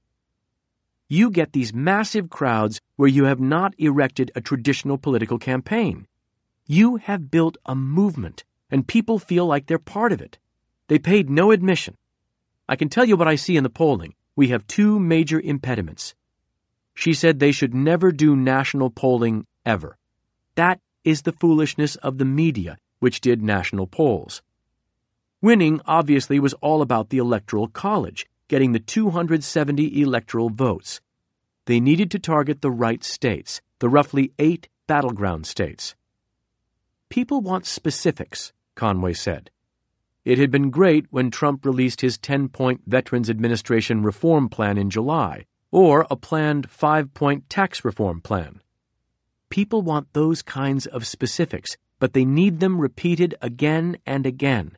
You get these massive crowds where you have not erected a traditional political campaign. You have built a movement, and people feel like they're part of it. They paid no admission. I can tell you what I see in the polling. We have two major impediments. She said they should never do national polling ever. That is the foolishness of the media, which did national polls. Winning, obviously, was all about the Electoral College, getting the two hundred seventy electoral votes. They needed to target the right states, the roughly eight battleground states. People want specifics, Conway said. It had been great when Trump released his ten-point Veterans Administration reform plan in July, or a planned five-point tax reform plan. People want those kinds of specifics, but they need them repeated again and again.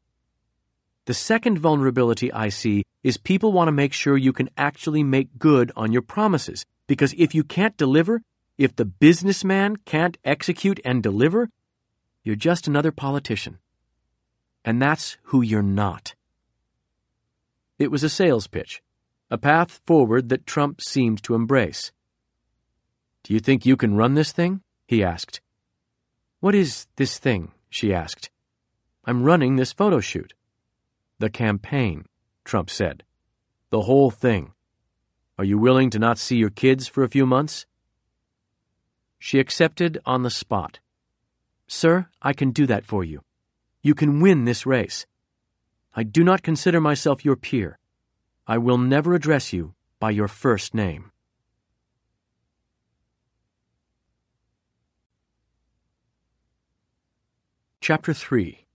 The second vulnerability I see is people want to make sure you can actually make good on your promises, because if you can't deliver, if the businessman can't execute and deliver, you're just another politician. And that's who you're not. It was a sales pitch, a path forward that Trump seemed to embrace. Do you think you can run this thing? He asked. What is this thing? She asked. I'm running this photo shoot. The campaign, Trump said. The whole thing. Are you willing to not see your kids for a few months? She accepted on the spot. Sir, I can do that for you. You can win this race. I do not consider myself your peer. I will never address you by your first name. Chapter three.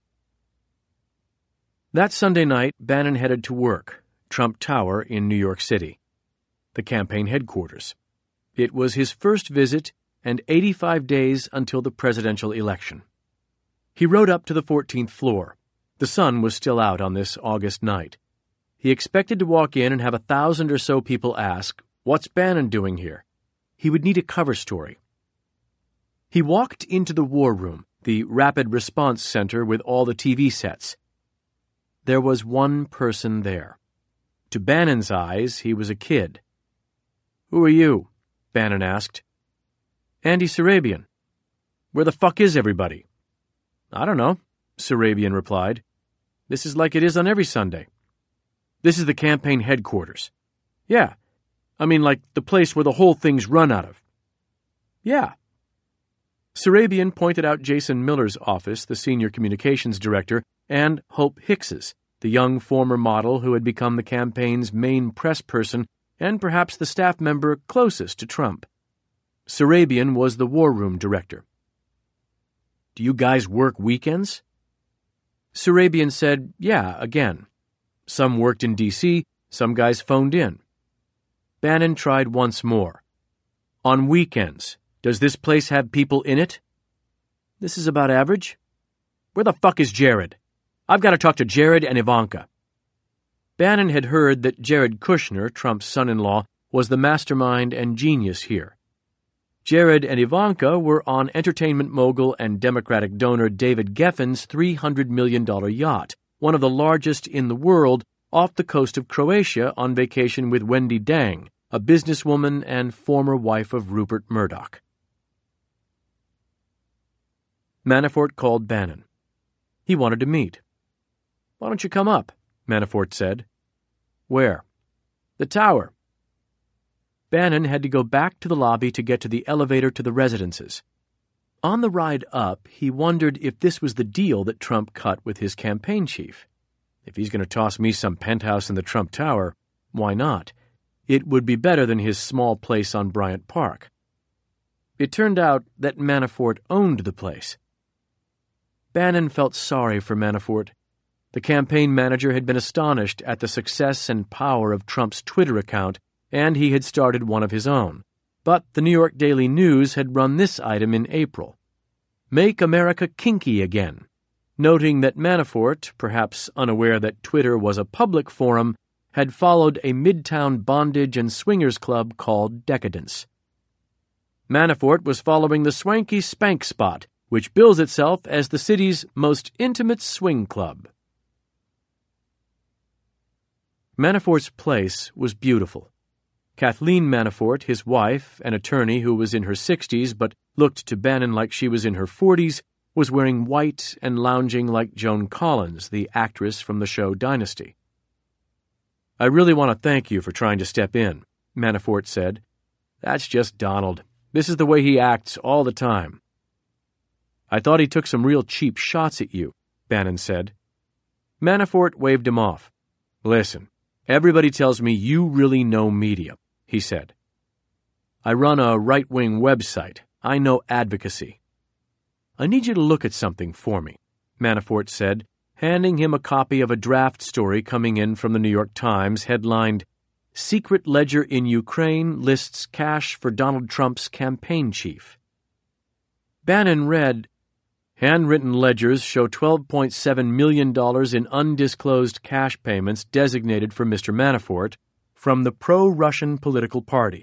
That Sunday night, Bannon headed to work, Trump Tower in New York City, the campaign headquarters. It was his first visit and eighty-five days until the presidential election. He rode up to the fourteenth floor. The sun was still out on this August night. He expected to walk in and have a thousand or so people ask, "What's Bannon doing here?" He would need a cover story. He walked into the war room, the rapid response center with all the T V sets. There was one person there. To Bannon's eyes, he was a kid. "Who are you?" Bannon asked. "Andy Surabian." "Where the fuck is everybody?" "I don't know," Surabian replied. "This is like it is on every Sunday." "This is the campaign headquarters." "Yeah. I mean, like the place where the whole thing's run out of." "Yeah." Surabian pointed out Jason Miller's office, the senior communications director, and Hope Hicks's, the young former model who had become the campaign's main press person and perhaps the staff member closest to Trump. Surabian was the war room director. "Do you guys work weekends?" Surabian said, "Yeah, again. Some worked in D C, some guys phoned in." Bannon tried once more. "On weekends, does this place have people in it?" "This is about average." "Where the fuck is Jared?" I've got to talk to Jared and Ivanka. Bannon had heard that Jared Kushner, Trump's son-in-law, was the mastermind and genius here. Jared and Ivanka were on entertainment mogul and Democratic donor David Geffen's three hundred million dollars yacht, one of the largest in the world, off the coast of Croatia on vacation with Wendy Dang, a businesswoman and former wife of Rupert Murdoch. Manafort called Bannon. He wanted to meet. "Why don't you come up?" Manafort said. "Where?" "The tower." Bannon had to go back to the lobby to get to the elevator to the residences. On the ride up, he wondered if this was the deal that Trump cut with his campaign chief. If he's going to toss me some penthouse in the Trump Tower, why not? It would be better than his small place on Bryant Park. It turned out that Manafort owned the place. Bannon felt sorry for Manafort. The campaign manager had been astonished at the success and power of Trump's Twitter account, and he had started one of his own. But the New York Daily News had run this item in April: "Make America Kinky Again," noting that Manafort, perhaps unaware that Twitter was a public forum, had followed a midtown bondage and swingers club called Decadence. Manafort was following the swanky Spank Spot, which bills itself as the city's most intimate swing club. Manafort's place was beautiful. Kathleen Manafort, his wife, an attorney who was in her sixties but looked to Bannon like she was in her forties, was wearing white and lounging like Joan Collins, the actress from the show Dynasty. "I really want to thank you for trying to step in," Manafort said. "That's just Donald. This is the way he acts all the time." "I thought he took some real cheap shots at you," Bannon said. Manafort waved him off. "Listen, everybody tells me you really know media," he said. "I run a right-wing website. I know advocacy." "I need you to look at something for me," Manafort said, handing him a copy of a draft story coming in from the New York Times headlined, "Secret Ledger in Ukraine Lists Cash for Donald Trump's Campaign Chief." Bannon read, "Handwritten ledgers show twelve point seven million dollars in undisclosed cash payments designated for Mister Manafort from the pro-Russian political party."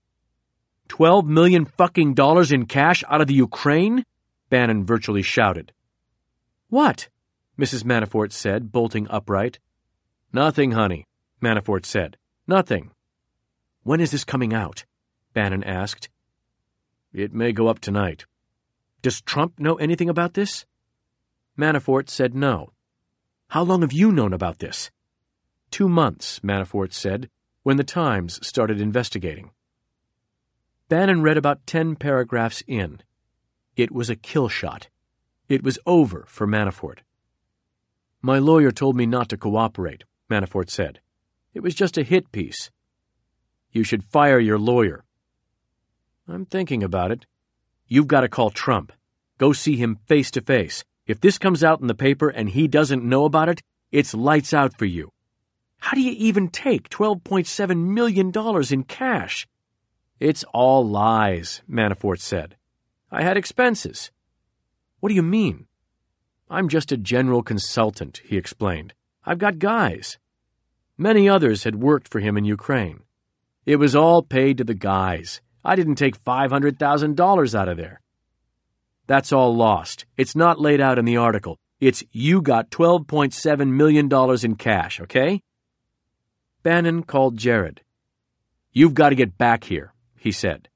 Twelve million fucking dollars in cash out of the Ukraine? Bannon virtually shouted. "What?" Missus Manafort said, bolting upright. "Nothing, honey," Manafort said. "Nothing." "When is this coming out?" Bannon asked. "It may go up tonight." "Does Trump know anything about this?" Manafort said no. "How long have you known about this?" Two months, Manafort said, when the Times started investigating. Bannon read about ten paragraphs in. It was a kill shot. It was over for Manafort. "My lawyer told me not to cooperate," Manafort said. "It was just a hit piece." "You should fire your lawyer." "I'm thinking about it." "You've got to call Trump. Go see him face to face. If this comes out in the paper and he doesn't know about it, it's lights out for you." "How do you even take twelve point seven million dollars in cash?" "It's all lies," Manafort said. "I had expenses." "What do you mean?" "I'm just a general consultant," he explained. "I've got guys." Many others had worked for him in Ukraine. It was all paid to the guys. I didn't take five hundred thousand dollars out of there. "That's all lost. It's not laid out in the article. It's you got twelve point seven million dollars in cash, okay?" Bannon called Jared. "You've got to get back here," he said.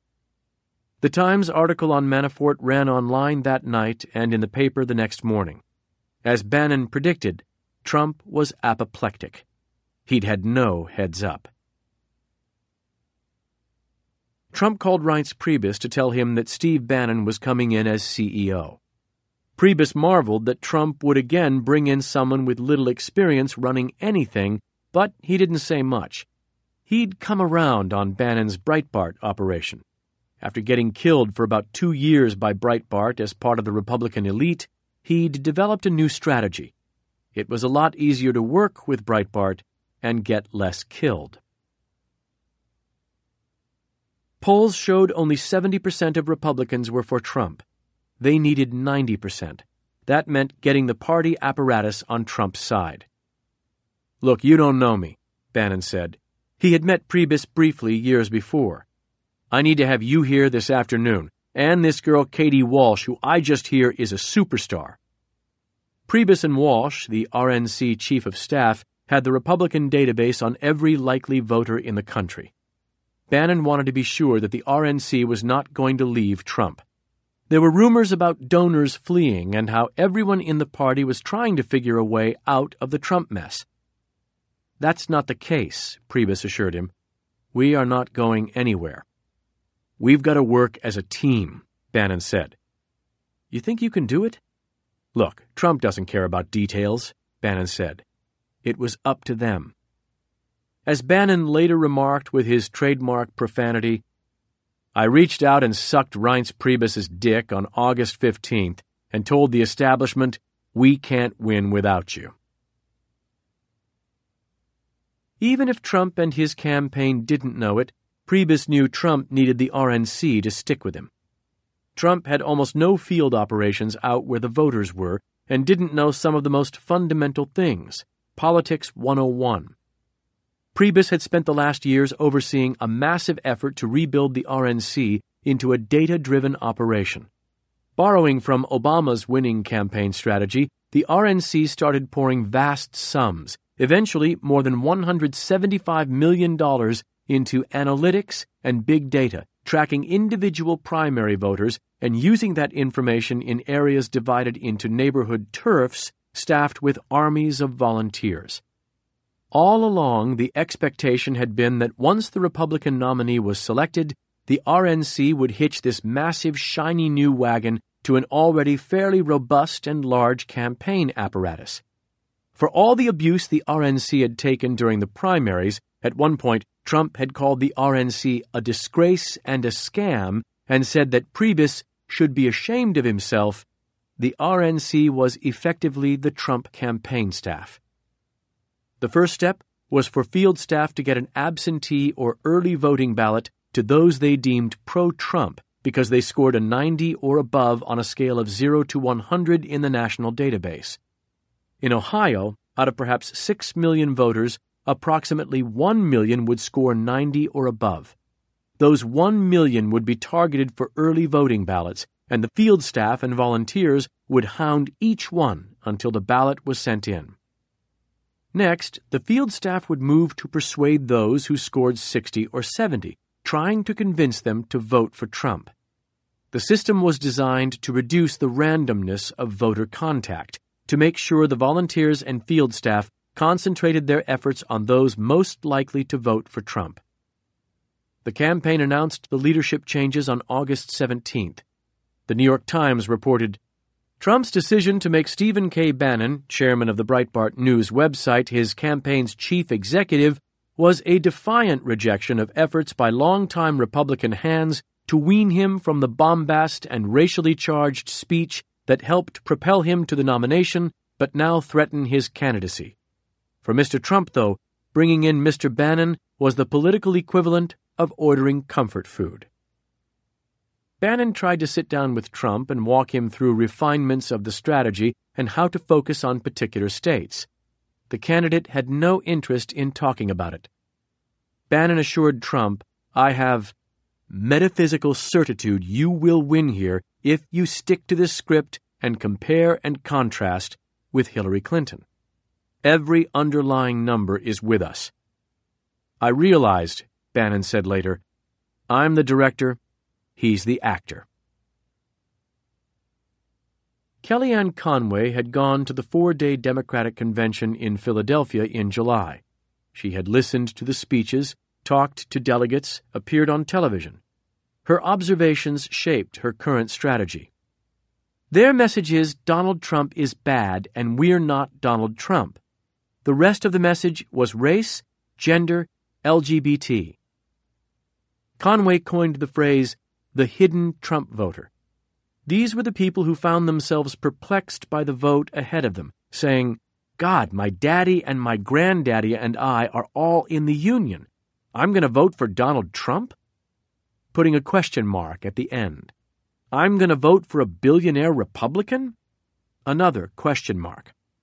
The Times article on Manafort ran online that night and in the paper the next morning. As Bannon predicted, Trump was apoplectic. He'd had no heads up. Trump called Reince Priebus to tell him that Steve Bannon was coming in as C E O. Priebus marveled that Trump would again bring in someone with little experience running anything, but he didn't say much. He'd come around on Bannon's Breitbart operation. After getting killed for about two years by Breitbart as part of the Republican elite, he'd developed a new strategy. It was a lot easier to work with Breitbart and get less killed. Polls showed only seventy percent of Republicans were for Trump. They needed ninety percent. That meant getting the party apparatus on Trump's side. "Look, you don't know me," Bannon said. He had met Priebus briefly years before. "I need to have you here this afternoon, and this girl Katie Walsh, who I just hear is a superstar." Priebus and Walsh, the R N C chief of staff, had the Republican database on every likely voter in the country. Bannon wanted to be sure that the R N C was not going to leave Trump. There were rumors about donors fleeing and how everyone in the party was trying to figure a way out of the Trump mess. "That's not the case," Priebus assured him. "We are not going anywhere." "We've got to work as a team," Bannon said. "You think you can do it?" "Look, Trump doesn't care about details," Bannon said. It was up to them. As Bannon later remarked with his trademark profanity, "I reached out and sucked Reince Priebus's dick on August fifteenth and told the establishment, we can't win without you." Even if Trump and his campaign didn't know it, Priebus knew Trump needed the R N C to stick with him. Trump had almost no field operations out where the voters were and didn't know some of the most fundamental things, Politics one oh one. Priebus had spent the last years overseeing a massive effort to rebuild the R N C into a data-driven operation. Borrowing from Obama's winning campaign strategy, the R N C started pouring vast sums, eventually more than one hundred seventy-five million dollars, into analytics and big data, tracking individual primary voters and using that information in areas divided into neighborhood turfs staffed with armies of volunteers. All along, the expectation had been that once the Republican nominee was selected, the R N C would hitch this massive, shiny new wagon to an already fairly robust and large campaign apparatus. For all the abuse the R N C had taken during the primaries, at one point Trump had called the R N C a disgrace and a scam and said that Priebus should be ashamed of himself. The R N C was effectively the Trump campaign staff. The first step was for field staff to get an absentee or early voting ballot to those they deemed pro-Trump because they scored a ninety or above on a scale of zero to one hundred in the national database. In Ohio, out of perhaps six million voters, approximately one million would score ninety or above. Those one million would be targeted for early voting ballots, and the field staff and volunteers would hound each one until the ballot was sent in. Next, the field staff would move to persuade those who scored sixty or seventy, trying to convince them to vote for Trump. The system was designed to reduce the randomness of voter contact, to make sure the volunteers and field staff concentrated their efforts on those most likely to vote for Trump. The campaign announced the leadership changes on August seventeenth. The New York Times reported, Trump's decision to make Stephen K. Bannon, chairman of the Breitbart News website, his campaign's chief executive, was a defiant rejection of efforts by longtime Republican hands to wean him from the bombast and racially charged speech that helped propel him to the nomination but now threaten his candidacy. For Mister Trump, though, bringing in Mister Bannon was the political equivalent of ordering comfort food. Bannon tried to sit down with Trump and walk him through refinements of the strategy and how to focus on particular states. The candidate had no interest in talking about it. Bannon assured Trump, I have metaphysical certitude you will win here if you stick to this script and compare and contrast with Hillary Clinton. Every underlying number is with us. I realized, Bannon said later, I'm the director, he's the actor. Kellyanne Conway had gone to the four-day Democratic convention in Philadelphia in July. She had listened to the speeches, talked to delegates, appeared on television. Her observations shaped her current strategy. Their message is Donald Trump is bad and we're not Donald Trump. The rest of the message was race, gender, L G B T. Conway coined the phrase, the hidden Trump voter. These were the people who found themselves perplexed by the vote ahead of them, saying, God, my daddy and my granddaddy and I are all in the Union. I'm going to vote for Donald Trump? Putting a question mark at the end. I'm going to vote for a billionaire Republican? another question mark.